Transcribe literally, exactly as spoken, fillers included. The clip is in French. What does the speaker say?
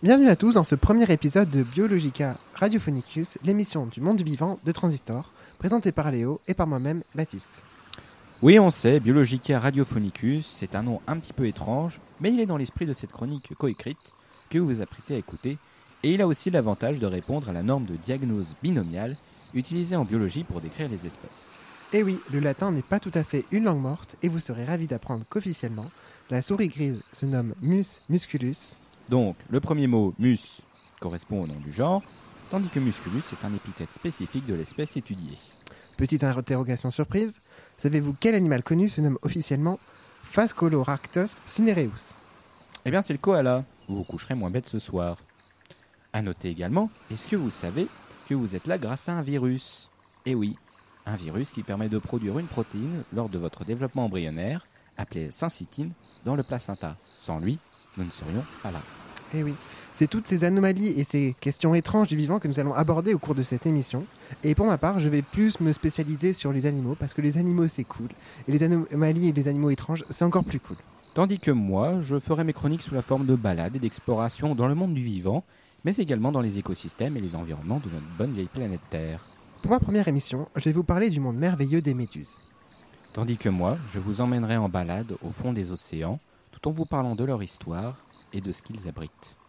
Bienvenue à tous dans ce premier épisode de Biologica Radiophonicus, l'émission du monde vivant de Transistor, présentée par Léo et par moi-même, Baptiste. Oui, on sait, Biologica Radiophonicus, c'est un nom un petit peu étrange, mais il est dans l'esprit de cette chronique coécrite que vous vous apprêtez à écouter, et il a aussi l'avantage de répondre à la norme de diagnose binomiale utilisée en biologie pour décrire les espèces. Et oui, le latin n'est pas tout à fait une langue morte, et vous serez ravis d'apprendre qu'officiellement, la souris grise se nomme Mus musculus. Donc, le premier mot, mus, correspond au nom du genre, tandis que musculus est un épithète spécifique de l'espèce étudiée. Petite interrogation surprise, savez-vous quel animal connu se nomme officiellement Phascolorhactos cinereus? Eh bien, c'est le koala. Vous vous coucherez moins bête ce soir. À noter également, est-ce que vous savez que vous êtes là grâce à un virus? Eh oui, un virus qui permet de produire une protéine lors de votre développement embryonnaire, appelée syncytine, dans le placenta. Sans lui, nous ne serions pas là. Eh oui, c'est toutes ces anomalies et ces questions étranges du vivant que nous allons aborder au cours de cette émission. Et pour ma part, je vais plus me spécialiser sur les animaux, parce que les animaux c'est cool, et les anomalies et les animaux étranges c'est encore plus cool. Tandis que moi, je ferai mes chroniques sous la forme de balades et d'explorations dans le monde du vivant, mais également dans les écosystèmes et les environnements de notre bonne vieille planète Terre. Pour ma première émission, je vais vous parler du monde merveilleux des méduses. Tandis que moi, je vous emmènerai en balade au fond des océans, tout en vous parlant de leur histoire et de ce qu'ils abritent.